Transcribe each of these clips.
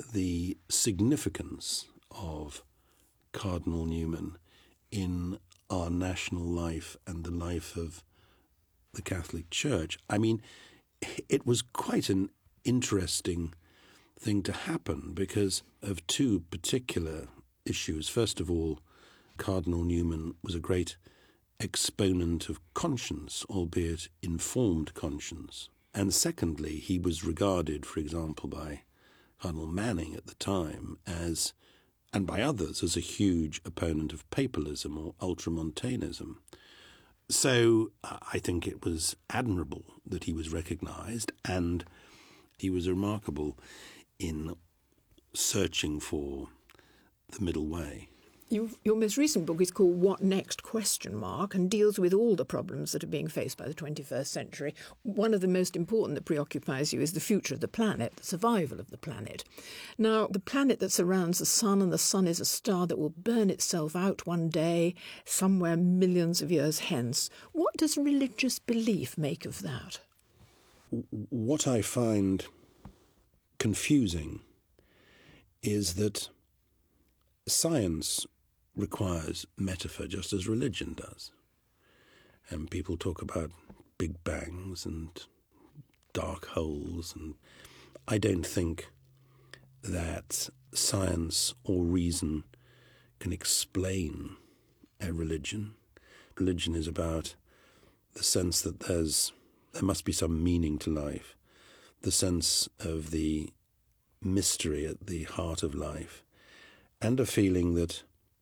the significance of Cardinal Newman in our national life and the life of the Catholic Church. I mean, it was quite an interesting thing to happen because of two particular issues. First of all, Cardinal Newman was a great exponent of conscience, albeit informed conscience. And secondly, he was regarded, for example, by Cardinal Manning at the time as, and by others, as a huge opponent of papalism or ultramontanism. So I think it was admirable that he was recognised, and he was remarkable in searching for the middle way. Your most recent book is called What Next? And deals with all the problems that are being faced by the 21st century. One of the most important that preoccupies you is the future of the planet, the survival of the planet. Now, the planet that surrounds the sun, and the sun is a star that will burn itself out one day, somewhere millions of years hence. What does religious belief make of that? What I find confusing is that science requires metaphor just as religion does. And people talk about big bangs and dark holes, and I don't think that science or reason can explain a religion. Religion is about the sense that there must be some meaning to life, the sense of the mystery at the heart of life, and a feeling that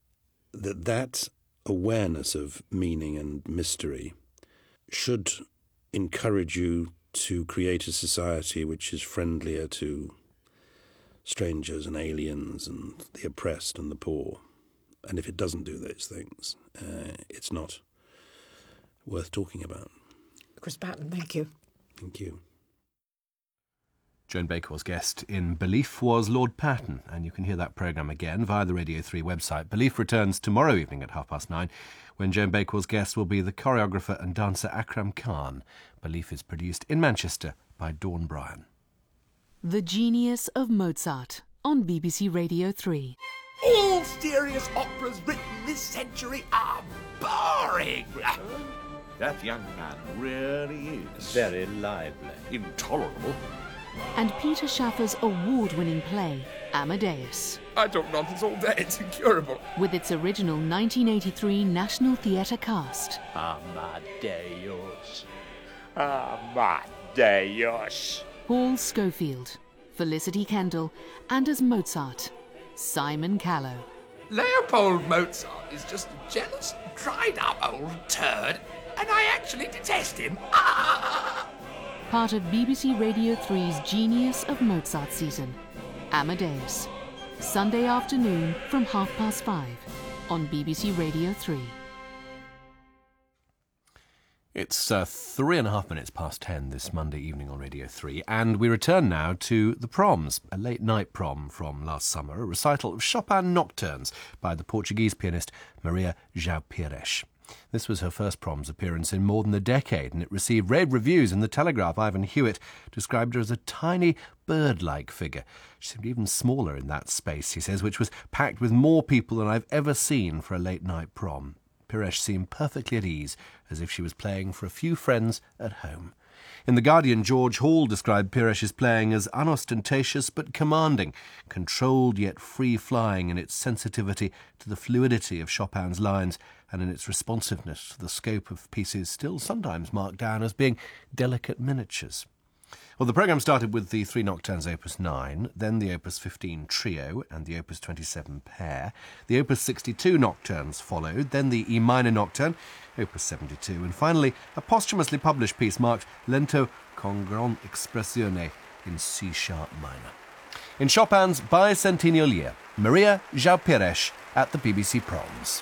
awareness of meaning and mystery should encourage you to create a society which is friendlier to strangers and aliens and the oppressed and the poor. And if it doesn't do those things, it's not worth talking about. Chris Patten, thank you. Thank you. Joan Baker's guest in Belief was Lord Patten, and you can hear that programme again via the Radio 3 website. Belief returns tomorrow evening at 9:30, when Joan Baker's guest will be the choreographer and dancer Akram Khan. Belief is produced in Manchester by Dawn Bryan. The Genius of Mozart on BBC Radio 3. All serious operas written this century are boring. That young man really is very lively. Intolerable. And Peter Schaffer's award-winning play, Amadeus. I talk nonsense all day, it's incurable. With its original 1983 National Theatre cast. Amadeus. Amadeus. Paul Schofield, Felicity Kendall, and as Mozart, Simon Callow. Leopold Mozart is just a jealous, dried-up old turd, and I actually detest him. Part of BBC Radio 3's Genius of Mozart season, Amadeus. Sunday afternoon from 5:30 on BBC Radio 3. It's 3.5 minutes past 10 this Monday evening on Radio 3, and we return now to the Proms, a late-night prom from last summer, a recital of Chopin nocturnes by the Portuguese pianist Maria João Pires. This was her first Proms appearance in more than a decade, and it received rave reviews in The Telegraph. Ivan Hewitt described her as a tiny, bird-like figure. She seemed even smaller in that space, he says, which was packed with more people than I've ever seen for a late-night prom. Pires seemed perfectly at ease, as if she was playing for a few friends at home. In The Guardian, George Hall described Pires's playing as unostentatious but commanding, controlled yet free-flying in its sensitivity to the fluidity of Chopin's lines and in its responsiveness to the scope of pieces still sometimes marked down as being delicate miniatures. Well, the programme started with the 3 Nocturnes Opus 9, then the Opus 15 Trio and the Opus 27 Pair. The Opus 62 Nocturnes followed, then the E minor Nocturne, Opus 72, and finally a posthumously published piece marked Lento con gran espressione in C-sharp minor. In Chopin's bicentennial year, Maria João Pires at the BBC Proms.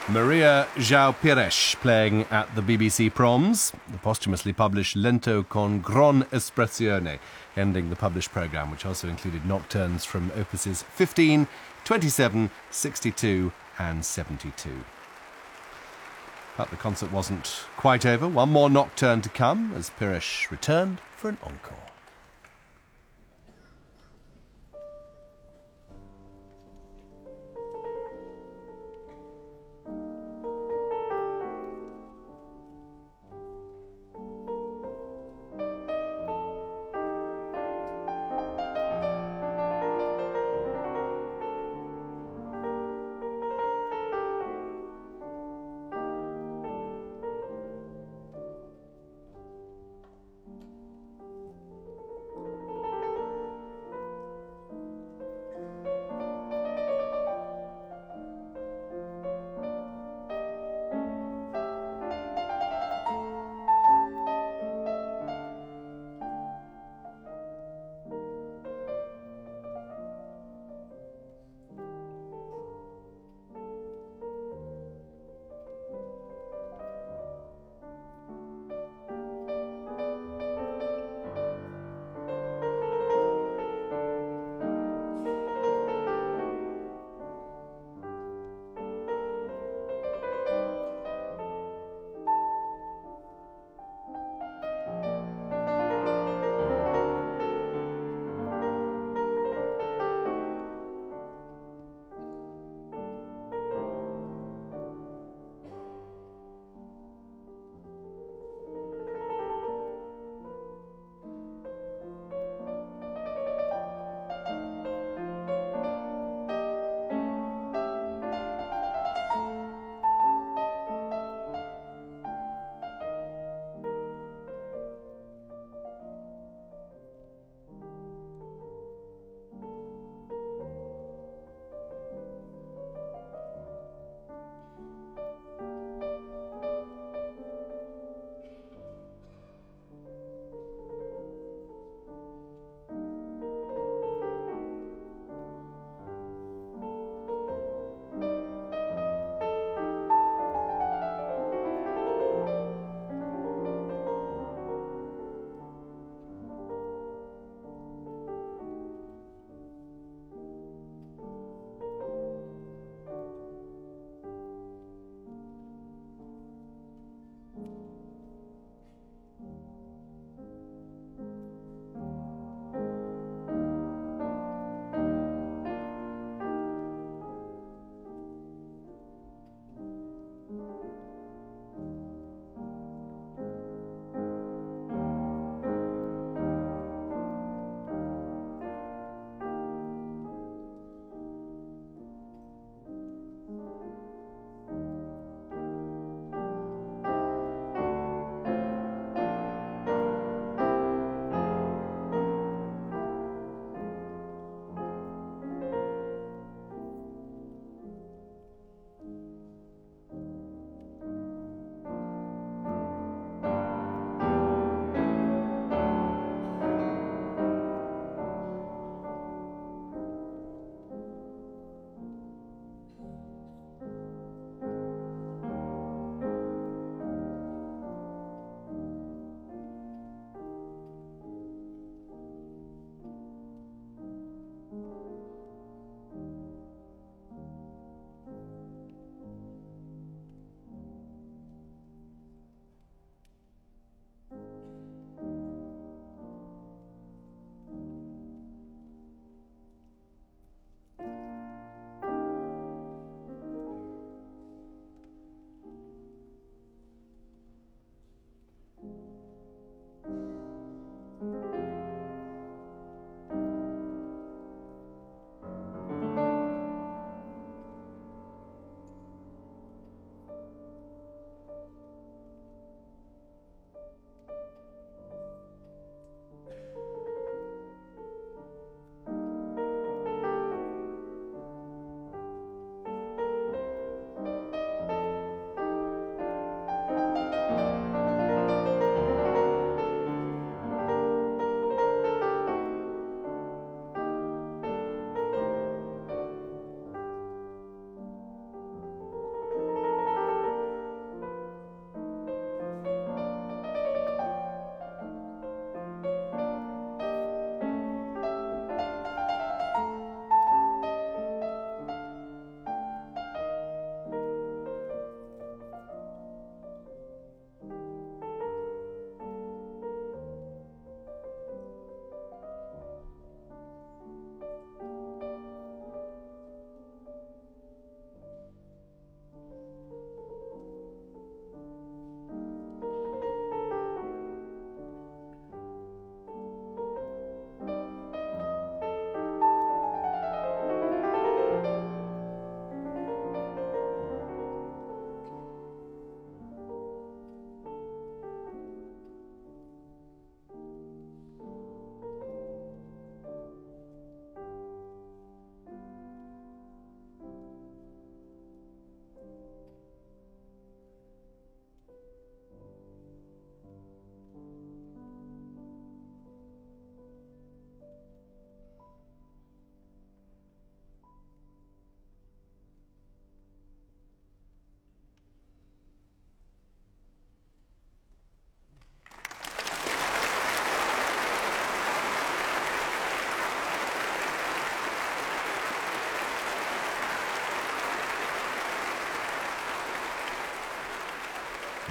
Maria João Pires playing at the BBC Proms. The posthumously published Lento con Gran Espressione, ending the published programme, which also included nocturnes from opuses 15, 27, 62 and 72. But the concert wasn't quite over. One more nocturne to come as Pires returned for an encore.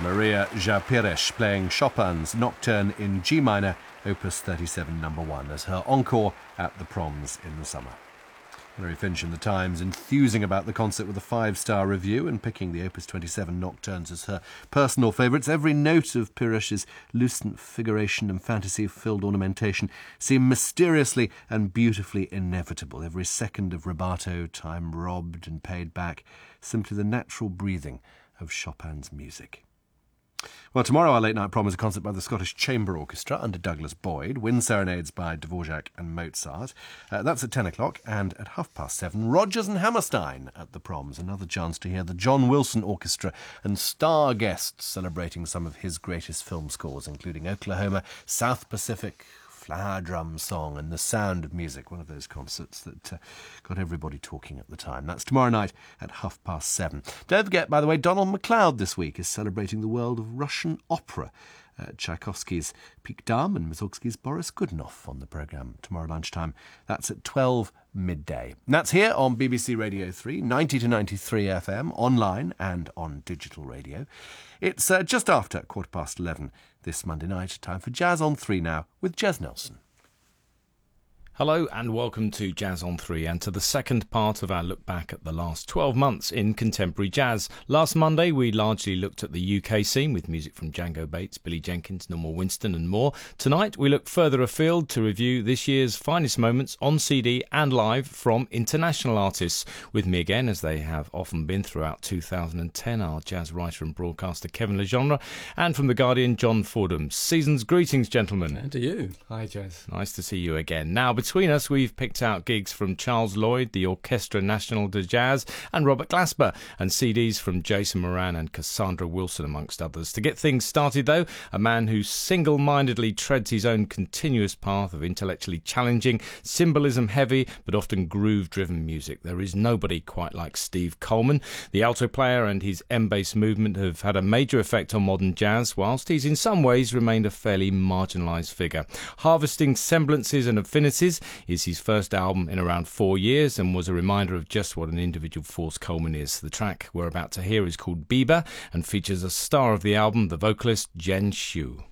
Maria Japires playing Chopin's Nocturne in G minor, Opus 37 No. 1, as her encore at the Proms in the summer. Hilary Finch in The Times enthusing about the concert with a 5-star review and picking the Opus 27 Nocturnes as her personal favourites. Every note of Pirash's lucent figuration and fantasy-filled ornamentation seem mysteriously and beautifully inevitable. Every second of rubato, time robbed and paid back, simply the natural breathing of Chopin's music. Well, tomorrow our late night prom is a concert by the Scottish Chamber Orchestra under Douglas Boyd, wind serenades by Dvorak and Mozart. That's at 10 o'clock, and at 7:30, Rodgers and Hammerstein at the Proms. Another chance to hear the John Wilson Orchestra and star guests celebrating some of his greatest film scores, including Oklahoma, South Pacific, Flower Drum Song and The Sound of Music, one of those concerts that got everybody talking at the time. That's tomorrow night at 7:30. Don't forget, by the way, Donald MacLeod this week is celebrating the world of Russian opera. Tchaikovsky's Peak Dame and Mussorgsky's Boris Godunov on the programme tomorrow lunchtime. That's at 12 midday. And that's here on BBC Radio 3, 90 to 93 FM, online and on digital radio. It's just after 11:15 this Monday night. Time for Jazz on 3 now with Jez Nelson. Hello and welcome to Jazz on 3 and to the second part of our look back at the last 12 months in contemporary jazz. Last Monday we largely looked at the UK scene with music from Django Bates, Billy Jenkins, Norma Winston and more. Tonight we look further afield to review this year's finest moments on CD and live from international artists. With me again, as they have often been throughout 2010, our jazz writer and broadcaster Kevin Legendre, and from The Guardian, John Fordham. Season's greetings, gentlemen. And to you. Hi, Jazz. Nice to see you again. Now, between us, we've picked out gigs from Charles Lloyd, the Orchestre National de Jazz, and Robert Glasper, and CDs from Jason Moran and Cassandra Wilson, amongst others. To get things started, though, a man who single-mindedly treads his own continuous path of intellectually challenging, symbolism-heavy, but often groove-driven music. There is nobody quite like Steve Coleman. The alto player and his M-bass movement have had a major effect on modern jazz, whilst he's in some ways remained a fairly marginalised figure. Harvesting Semblances and Affinities is his first album in around 4 years and was a reminder of just what an individual force Coleman is. The track we're about to hear is called Bieber and features a star of the album, the vocalist Jen Hsu.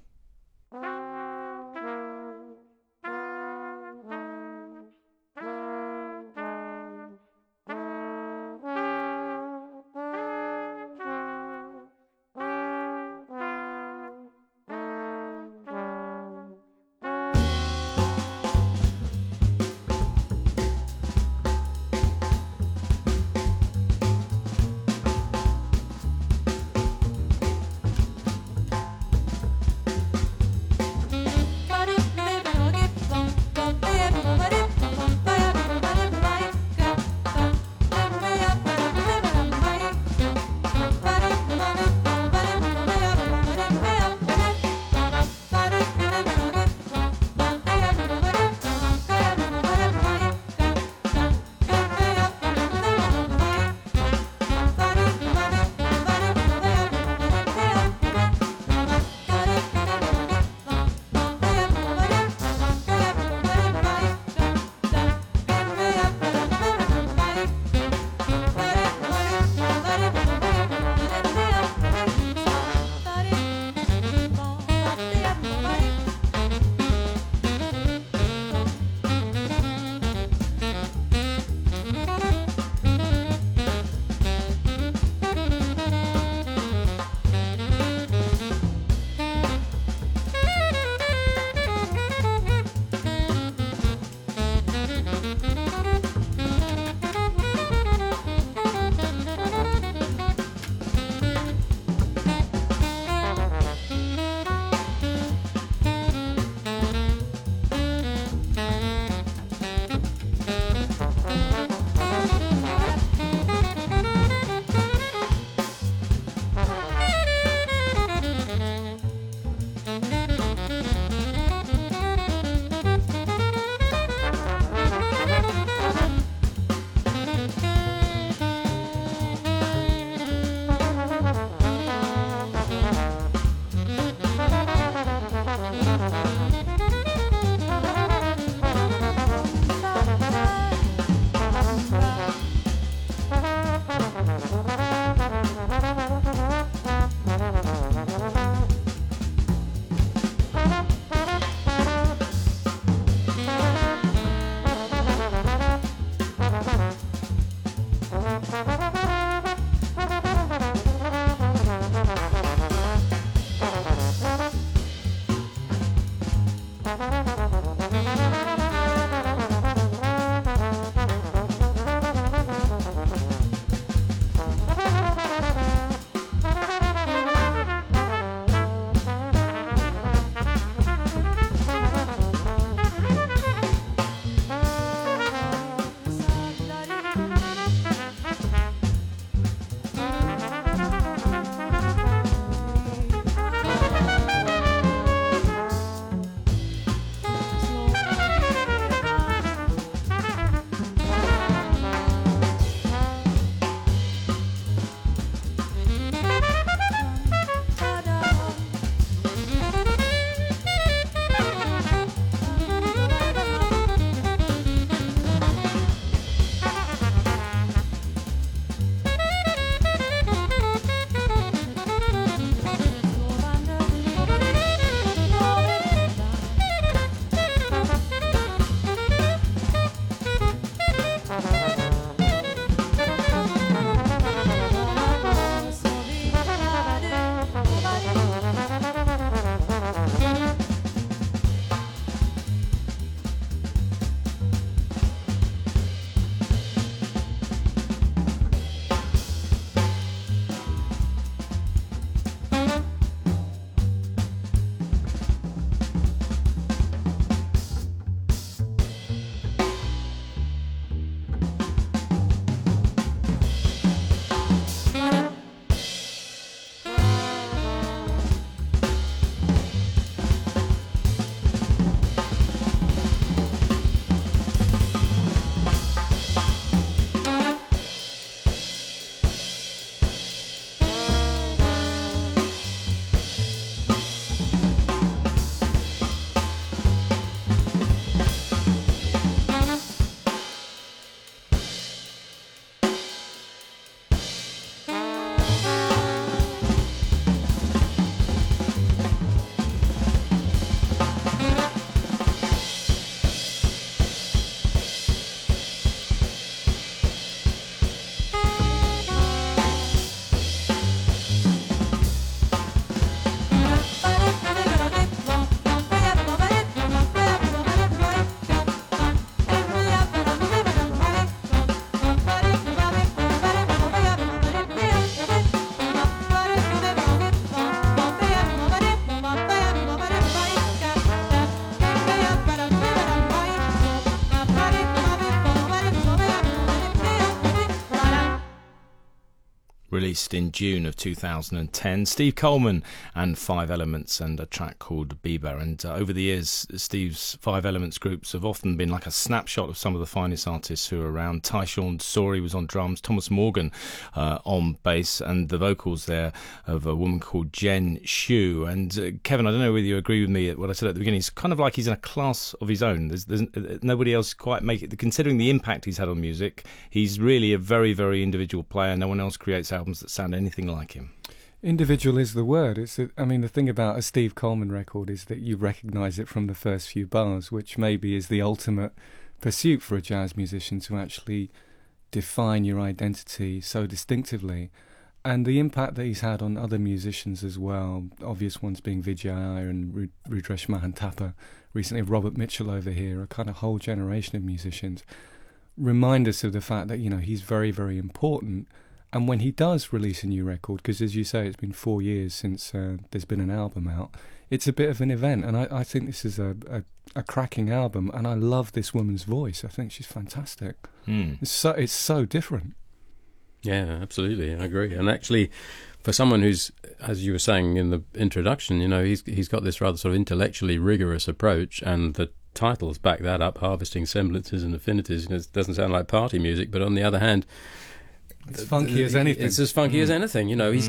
released in June of 2010. Steve Coleman and Five Elements, and a track called Bieber. And over the years, Steve's Five Elements groups have often been like a snapshot of some of the finest artists who are around. Tyshawn Sorey was on drums, Thomas Morgan on bass, and the vocals there of a woman called Jen Shu. And Kevin, I don't know whether you agree with me at what I said at the beginning. It's kind of like he's in a class of his own. There's nobody else quite make it. Considering the impact he's had on music, he's really a very, very individual player. No one else creates albums that sound anything like him. Individual is the word. The thing about a Steve Coleman record is that you recognise it from the first few bars, which maybe is the ultimate pursuit for a jazz musician, to actually define your identity so distinctively. And the impact that he's had on other musicians as well, obvious ones being Vijay Iyer and Rudresh Mahantapa, recently Robert Mitchell over here, a kind of whole generation of musicians, remind us of the fact that, he's very, very important. And when he does release a new record, because as you say, it's been 4 years since there's been an album out, it's a bit of an event. And I think this is a cracking album, and I love this woman's voice. I think she's fantastic. It's so different. Yeah, absolutely, I agree. And actually, for someone who's, as you were saying in the introduction, he's got this rather sort of intellectually rigorous approach, and the titles back that up, Harvesting Semblances and Affinities. It doesn't sound like party music, but on the other hand, it's funky as anything. It's as funky as anything.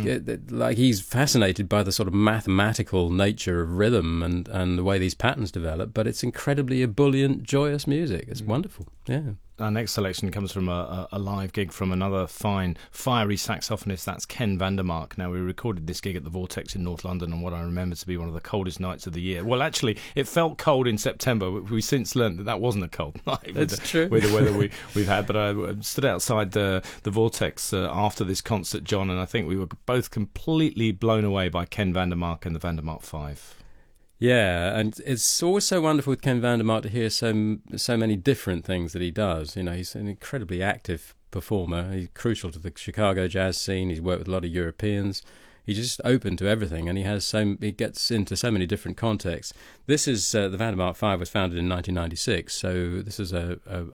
He's fascinated by the sort of mathematical nature of rhythm and the way these patterns develop, but it's incredibly ebullient, joyous music. It's wonderful. Yeah. Our next selection comes from a live gig from another fine, fiery saxophonist. That's Ken Vandermark. Now, we recorded this gig at the Vortex in North London on what I remember to be one of the coldest nights of the year. Well, actually, it felt cold in September, but we've since learned that wasn't a cold night. That's true. With the weather we've had. But I stood outside the Vortex after this concert, John, and I think we were both completely blown away by Ken Vandermark and the Vandermark 5. Yeah, and it's always so wonderful with Ken Vandermark to hear so many different things that he does. He's an incredibly active performer. He's crucial to the Chicago jazz scene. He's worked with a lot of Europeans. He's just open to everything, and he gets into so many different contexts. This is the Vandermark 5 was founded in 1996, so this is a